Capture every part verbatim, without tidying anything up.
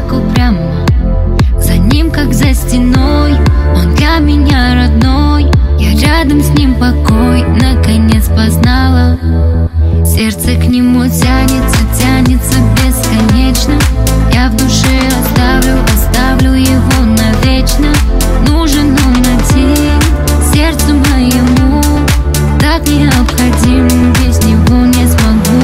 так упрямо. За ним, как за стеной, он для меня родной. Я рядом с ним покой наконец познала. Сердце к нему тянется, тянется бесконечно. Я в душе оставлю, оставлю его навечно. Нужен он один сердцу моему, так необходим, без него не смогу.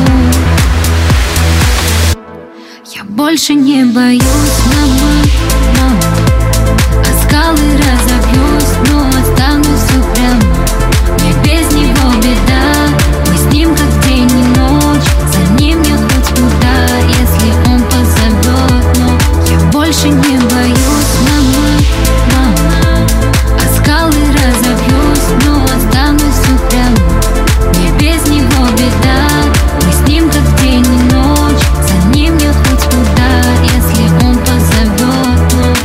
Я больше не боюсь, мама, мама, а скалы разобьюсь, но останусь упрямо. Мне без него беда, мы с ним как день и ночь. За ним я хоть куда, если он позовет. Но я больше не боюсь, мама, мама, а скалы разобьюсь, но останусь упрямо. Мне без него беда, мы с ним как день и ночь. За ним я хоть куда, если он позовет.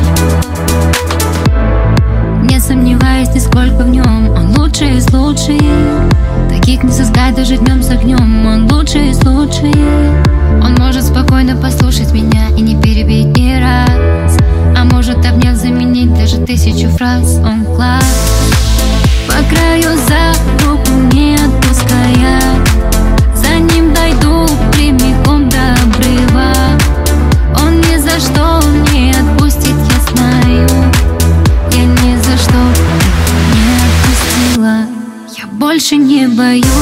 Но не сомневаюсь нисколько в нем, он лучший из лучших. Таких не сыскать даже днем с огнем, он лучший из лучших. Он может спокойно послушать меня и не перебить ни раз, а может, обняв, заменить даже тысячу фраз. Он класс. По краю за руку не отпуская, за ним дойду прямиком до обрыва. Он ни за что не отпустит, я знаю. Я ни за что не отпустила. Я больше не боюсь.